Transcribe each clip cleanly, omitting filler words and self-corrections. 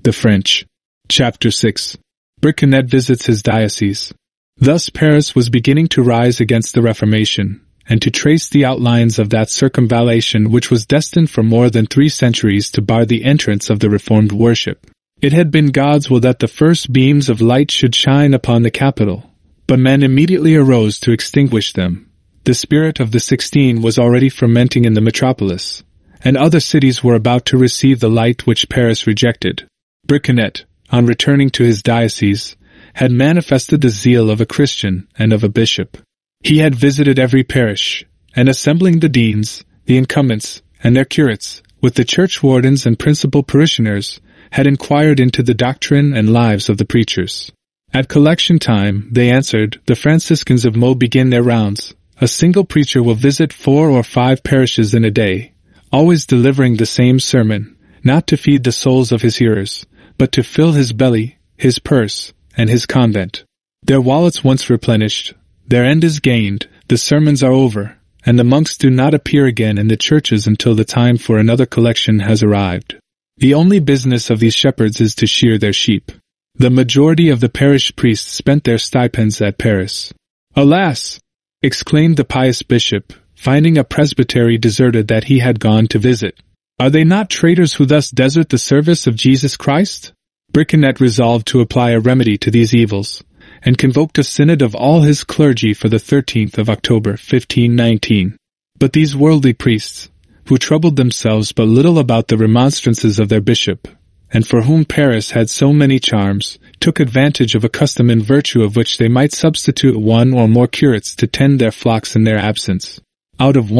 The French. Chapter 6. Briçonnet visits his diocese. Thus Paris was beginning to rise against the Reformation, and to trace the outlines of that circumvallation which was destined for more than 3 centuries to bar the entrance of the Reformed worship. It had been God's will that the first beams of light should shine upon the capital, but men immediately arose to extinguish them. The spirit of the 16 was already fermenting in the metropolis, and other cities were about to receive the light which Paris rejected. Briçonnet, on returning to his diocese, had manifested the zeal of a Christian and of a bishop. He had visited every parish, and assembling the deans, the incumbents, and their curates, with the church wardens and principal parishioners, had inquired into the doctrine and lives of the preachers. At collection time, they answered, the Franciscans of Meaux begin their rounds. A single preacher will visit 4 or 5 parishes in a day, always delivering the same sermon, not to feed the souls of his hearers, but to fill his belly, his purse, and his convent. Their wallets once replenished, their end is gained, the sermons are over, and the monks do not appear again in the churches until the time for another collection has arrived. The only business of these shepherds is to shear their sheep. The majority of the parish priests spent their stipends at Paris. Alas! Exclaimed the pious bishop, finding a presbytery deserted that he had gone to visit. Are they not traitors who thus desert the service of Jesus Christ? Briçonnet resolved to apply a remedy to these evils, and convoked a synod of all his clergy for the 13th of October, 1519. But these worldly priests, who troubled themselves but little about the remonstrances of their bishop, and for whom Paris had so many charms, took advantage of a custom in virtue of which they might substitute 1 or more curates to tend their flocks in their absence. Out of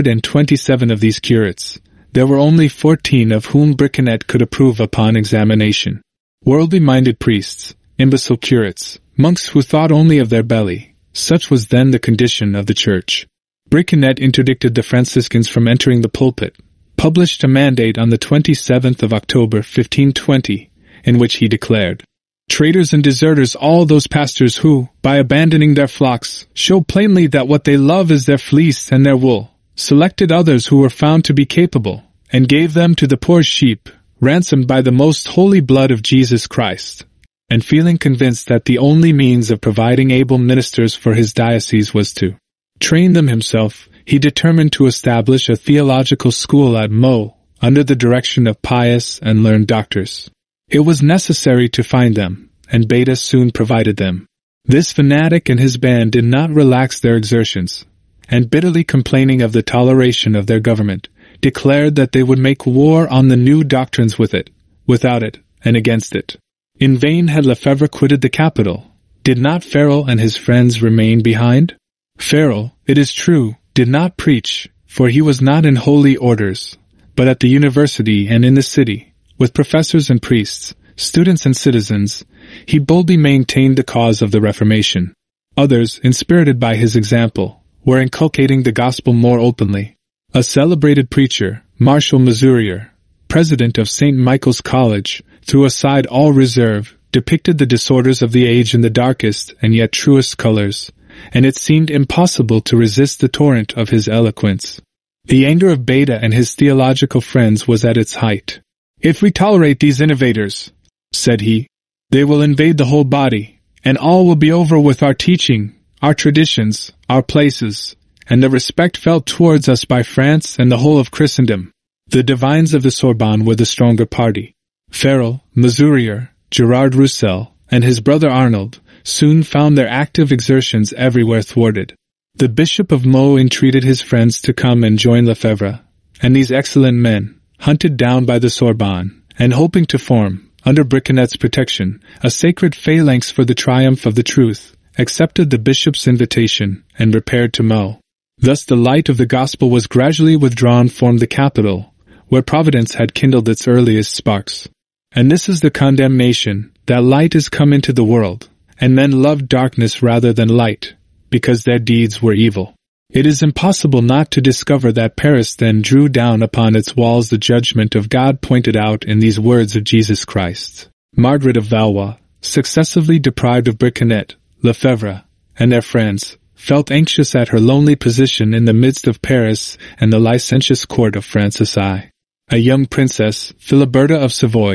127 of these curates, there were only 14 of whom Briçonnet could approve upon examination. Worldly-minded priests, imbecile curates, monks who thought only of their belly, such was then the condition of the Church. Briçonnet interdicted the Franciscans from entering the pulpit, published a mandate on the 27th of October 1520, in which he declared, traitors and deserters all those pastors who, by abandoning their flocks, show plainly that what they love is their fleece and their wool, selected others who were found to be capable, and gave them to the poor sheep, ransomed by the most holy blood of Jesus Christ. And feeling convinced that the only means of providing able ministers for his diocese was to train them himself, he determined to establish a theological school at Meaux, under the direction of pious and learned doctors. It was necessary to find them, and Beda soon provided them. This fanatic and his band did not relax their exertions, and bitterly complaining of the toleration of their government, declared that they would make war on the new doctrines with it, without it, and against it. In vain had Lefebvre quitted the capital. Did not Farel and his friends remain behind? Farel, it is true, did not preach, for he was not in holy orders, but at the university and in the city, with professors and priests, students and citizens, he boldly maintained the cause of the Reformation. Others, inspirited by his example, were inculcating the gospel more openly. A celebrated preacher, Marshal Mesurier, president of St. Michael's College, threw aside all reserve, depicted the disorders of the age in the darkest and yet truest colors, and it seemed impossible to resist the torrent of his eloquence. The anger of Beda and his theological friends was at its height. If we tolerate these innovators, said he, they will invade the whole body, and all will be over with our teaching, our traditions, our places, and the respect felt towards us by France and the whole of Christendom. The divines of the Sorbonne were the stronger party. Farel, Mesurier, Gerard Roussel, and his brother Arnold soon found their active exertions everywhere thwarted. The Bishop of Meaux entreated his friends to come and join Lefebvre, and these excellent men, hunted down by the Sorbonne, and hoping to form, under Briçonnet's protection, a sacred phalanx for the triumph of the truth, accepted the bishop's invitation and repaired to Meaux. Thus the light of the gospel was gradually withdrawn from the capital, where Providence had kindled its earliest sparks. And this is the condemnation, that light is come into the world, and men loved darkness rather than light, because their deeds were evil. It is impossible not to discover that Paris then drew down upon its walls the judgment of God pointed out in these words of Jesus Christ. Margaret of Valois, successively deprived of Briçonnet, Lefebvre, and their friends, felt anxious at her lonely position in the midst of Paris and the licentious court of Francis I. A young princess, Philiberta of Savoy,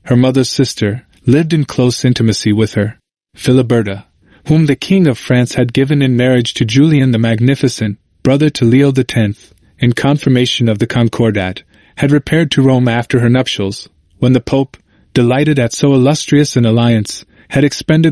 her mother's sister, lived in close intimacy with her. Philiberta, whom the King of France had given in marriage to Julian the Magnificent, brother to Leo X, in confirmation of the Concordat, had repaired to Rome after her nuptials, when the Pope, delighted at so illustrious an alliance, had expended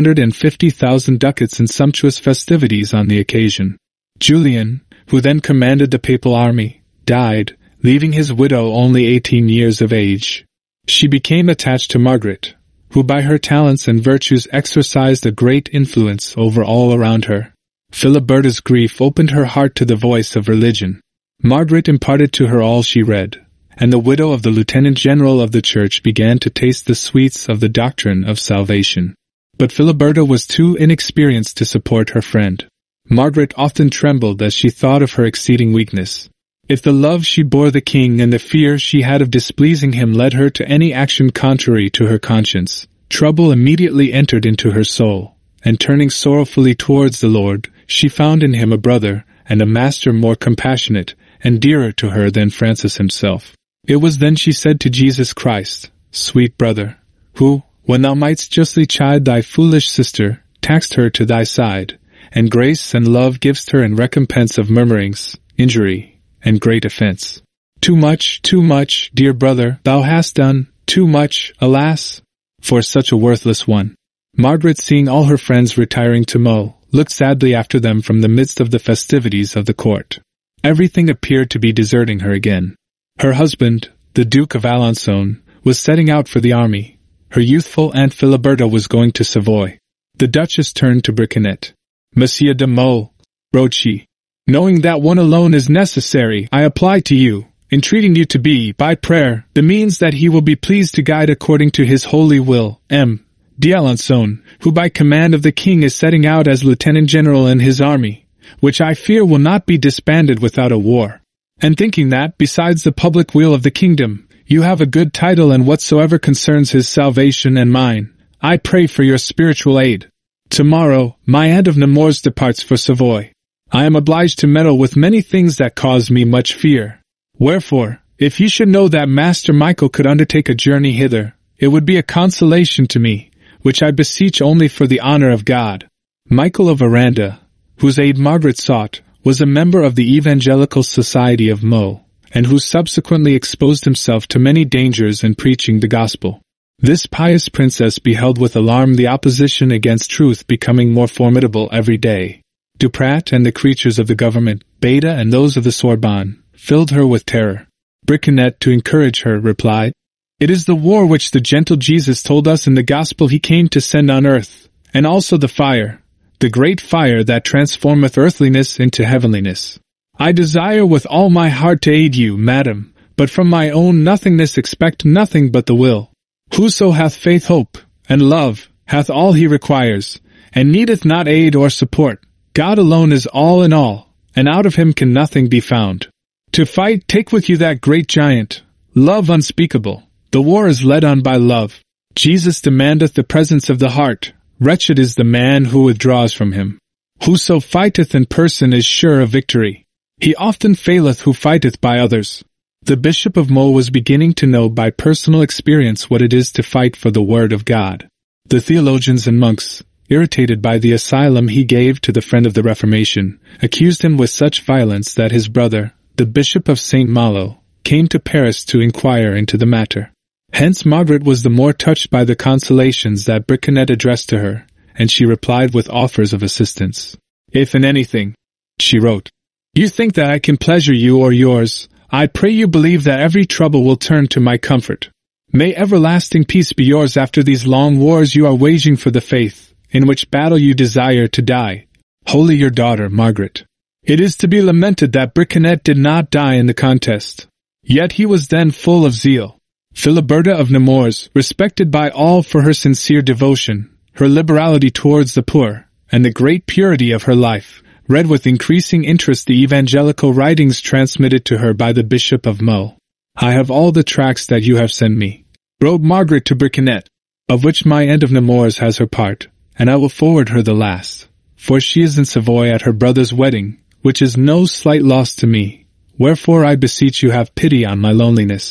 150,000 ducats in sumptuous festivities on the occasion. Julian, who then commanded the papal army, died, leaving his widow only 18 years of age. She became attached to Margaret, who by her talents and virtues exercised a great influence over all around her. Philiberta's grief opened her heart to the voice of religion. Margaret imparted to her all she read, and the widow of the Lieutenant General of the Church began to taste the sweets of the doctrine of salvation. But Philiberta was too inexperienced to support her friend. Margaret often trembled as she thought of her exceeding weakness. If the love she bore the king and the fear she had of displeasing him led her to any action contrary to her conscience, trouble immediately entered into her soul, and turning sorrowfully towards the Lord, she found in him a brother and a master more compassionate and dearer to her than Francis himself. It was then she said to Jesus Christ, "Sweet brother, who, when thou mightst justly chide thy foolish sister, taxed her to thy side, and grace and love givest her in recompense of murmurings, injury, and great offense. Too much, dear brother, thou hast done, too much, alas, for such a worthless one." Margaret, seeing all her friends retiring to Meaux, looked sadly after them from the midst of the festivities of the court. Everything appeared to be deserting her again. Her husband, the Duke of Alençon, was setting out for the army. Her youthful Aunt Philiberta was going to Savoy. The Duchess turned to Briquenet. "Monsieur de Meaux," wrote she, "knowing that one alone is necessary, I apply to you, entreating you to be, by prayer, the means that he will be pleased to guide according to his holy will, M. d'Alençon, who by command of the king is setting out as lieutenant general in his army, which I fear will not be disbanded without a war. And thinking that, besides the public weal of the kingdom, you have a good title in whatsoever concerns his salvation and mine, I pray for your spiritual aid. Tomorrow, my Aunt of Nemours departs for Savoy. I am obliged to meddle with many things that cause me much fear. Wherefore, if you should know that Master Michael could undertake a journey hither, it would be a consolation to me, which I beseech only for the honor of God." Michael of Aranda, whose aid Margaret sought, was a member of the Evangelical Society of Meaux, and who subsequently exposed himself to many dangers in preaching the gospel. This pious princess beheld with alarm the opposition against truth becoming more formidable every day. Duprat and the creatures of the government, Beda and those of the Sorbonne, filled her with terror. Briquenet, to encourage her, replied, "It is the war which the gentle Jesus told us in the gospel he came to send on earth, and also the fire, the great fire that transformeth earthliness into heavenliness. I desire with all my heart to aid you, madam, but from my own nothingness expect nothing but the will. Whoso hath faith, hope, and love, hath all he requires, and needeth not aid or support. God alone is all in all, and out of him can nothing be found. To fight, take with you that great giant, love unspeakable. The war is led on by love. Jesus demandeth the presence of the heart. Wretched is the man who withdraws from him. Whoso fighteth in person is sure of victory. He often faileth who fighteth by others." The Bishop of Meaux was beginning to know by personal experience what it is to fight for the Word of God. The theologians and monks, irritated by the asylum he gave to the friend of the Reformation, accused him with such violence that his brother, the Bishop of St. Malo, came to Paris to inquire into the matter. Hence Margaret was the more touched by the consolations that Briquenet addressed to her, and she replied with offers of assistance. "If in anything," she wrote, "you think that I can pleasure you or yours, I pray you believe that every trouble will turn to my comfort. May everlasting peace be yours after these long wars you are waging for the faith, in which battle you desire to die. Wholly your daughter, Margaret." It is to be lamented that Briquenet did not die in the contest. Yet he was then full of zeal. Philiberta of Nemours, respected by all for her sincere devotion, her liberality towards the poor, and the great purity of her life, read with increasing interest the evangelical writings transmitted to her by the Bishop of Meaux. "I have all the tracts that you have sent me," wrote Margaret to Briquenet, "of which my Aunt of Nemours has her part, and I will forward her the last, for she is in Savoy at her brother's wedding, which is no slight loss to me, wherefore I beseech you have pity on my loneliness.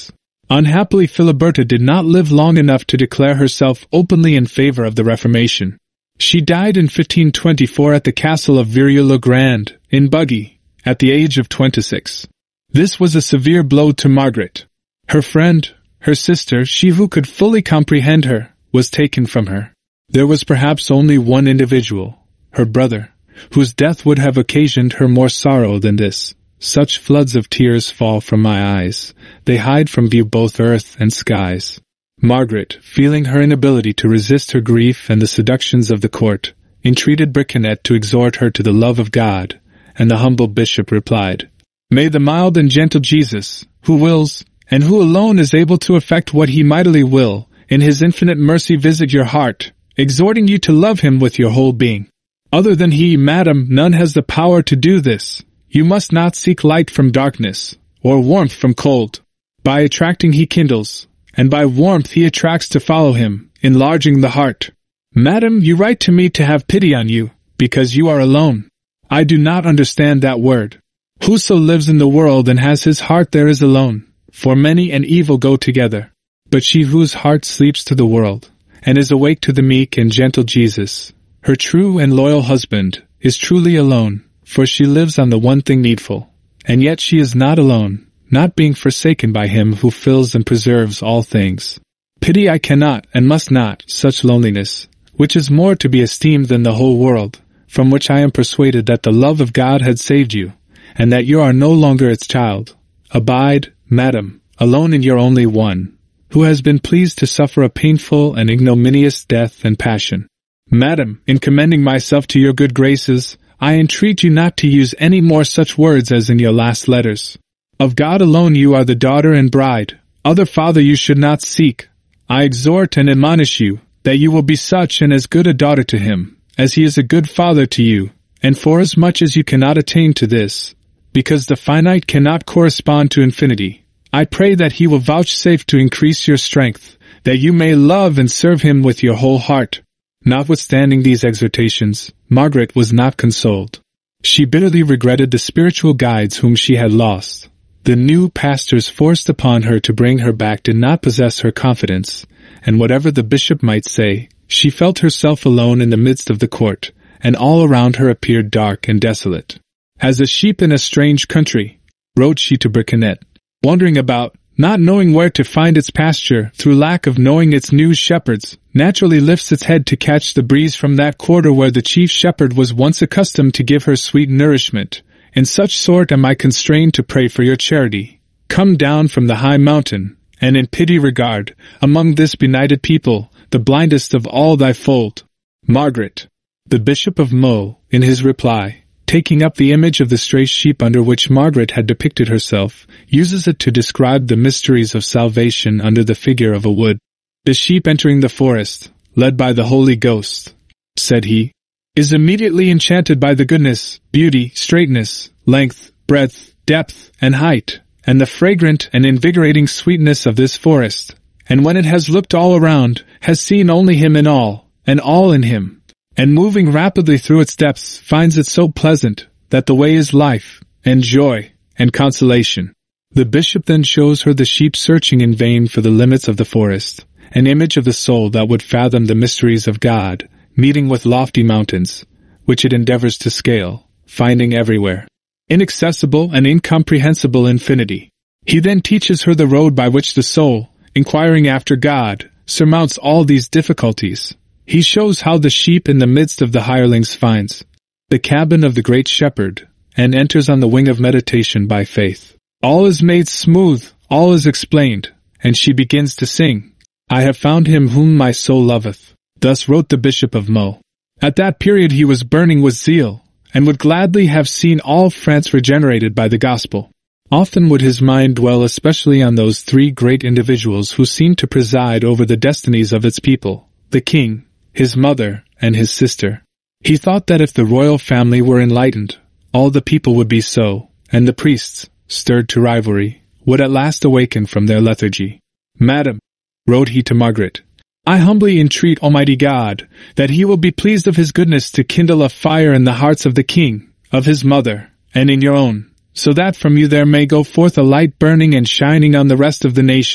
Unhappily, Filiberta did not live long enough to declare herself openly in favor of the Reformation. She died in 1524 at the castle of Vieux-le-Grand, in Bugey, at the age of 26. This was a severe blow to Margaret. Her friend, her sister, she who could fully comprehend her, was taken from her. There was perhaps only one individual, her brother, whose death would have occasioned her more sorrow than this. Such floods of tears fall from my eyes, they hide from view both earth and skies. Margaret, feeling her inability to resist her grief and the seductions of the court, entreated Briquenet to exhort her to the love of God, and the humble bishop replied, "May the mild and gentle Jesus, who wills, and who alone is able to effect what he mightily will, in his infinite mercy visit your heart, exhorting you to love him with your whole being. Other than he, madam, none has the power to do this. You must not seek light from darkness, or warmth from cold. By attracting he kindles, and by warmth he attracts to follow him, enlarging the heart. Madam, you write to me to have pity on you, because you are alone. I do not understand that word. Whoso lives in the world and has his heart there is alone, for many and evil go together. But she whose heart sleeps to the world, and is awake to the meek and gentle Jesus, her true and loyal husband, is truly alone, for she lives on the one thing needful, and yet she is not alone, not being forsaken by him who fills and preserves all things. Pity I cannot and must not such loneliness, which is more to be esteemed than the whole world, from which I am persuaded that the love of God had saved you, and that you are no longer its child. Abide, madam, alone in your only one, who has been pleased to suffer a painful and ignominious death and passion. Madam, in commending myself to your good graces, I entreat you not to use any more such words as in your last letters. Of God alone you are the daughter and bride. Other father you should not seek. I exhort and admonish you, that you will be such and as good a daughter to him, as he is a good father to you, and forasmuch as you cannot attain to this, because the finite cannot correspond to infinity, I pray that he will vouchsafe to increase your strength, that you may love and serve him with your whole heart. Notwithstanding these exhortations, Margaret was not consoled. She bitterly regretted the spiritual guides whom she had lost. The new pastors forced upon her to bring her back did not possess her confidence, and whatever the bishop might say, she felt herself alone in the midst of the court, and all around her appeared dark and desolate. As a sheep in a strange country, wrote she to Briquenet, wandering about, not knowing where to find its pasture, through lack of knowing its new shepherds, naturally lifts its head to catch the breeze from that quarter where the chief shepherd was once accustomed to give her sweet nourishment. In such sort am I constrained to pray for your charity. Come down from the high mountain, and in pity regard, among this benighted people, the blindest of all thy fold. Margaret. The Bishop of Meaux, in his reply, taking up the image of the stray sheep under which Margaret had depicted herself, uses it to describe the mysteries of salvation under the figure of a wood. The sheep entering the forest, led by the Holy Ghost, said he, is immediately enchanted by the goodness, beauty, straightness, length, breadth, depth, and height, and the fragrant and invigorating sweetness of this forest, and when it has looked all around, has seen only him in all, and all in him, and moving rapidly through its depths finds it so pleasant, that the way is life, and joy, and consolation. The bishop then shows her the sheep searching in vain for the limits of the forest, an image of the soul that would fathom the mysteries of God, meeting with lofty mountains, which it endeavors to scale, finding everywhere inaccessible and incomprehensible infinity. He then teaches her the road by which the soul, inquiring after God, surmounts all these difficulties. He shows how the sheep in the midst of the hirelings finds the cabin of the great shepherd, and enters on the wing of meditation by faith. All is made smooth, all is explained, and she begins to sing, I have found him whom my soul loveth. Thus wrote the Bishop of Meaux. At that period he was burning with zeal, and would gladly have seen all France regenerated by the gospel. Often would his mind dwell especially on those three great individuals who seemed to preside over the destinies of its people, the king, his mother, and his sister. He thought that if the royal family were enlightened, all the people would be so, and the priests, stirred to rivalry, would at last awaken from their lethargy. Madam, wrote he to Margaret, I humbly entreat Almighty God, that he will be pleased of his goodness to kindle a fire in the hearts of the king, of his mother, and in your own, so that from you there may go forth a light burning and shining on the rest of the nation,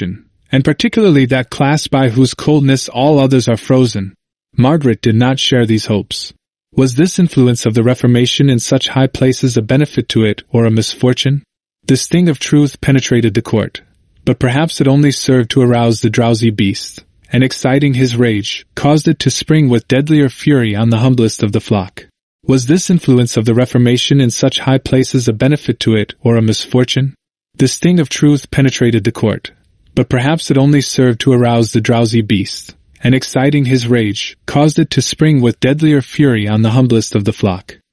and particularly that class by whose coldness all others are frozen. Margaret did not share these hopes. Was this influence of the Reformation in such high places a benefit to it or a misfortune? The sting of truth penetrated the court, but perhaps it only served to arouse the drowsy beast, and exciting his rage, caused it to spring with deadlier fury on the humblest of the flock. Was this influence of the Reformation in such high places a benefit to it or a misfortune? The sting of truth penetrated the court, but perhaps it only served to arouse the drowsy beast, and exciting his rage, caused it to spring with deadlier fury on the humblest of the flock.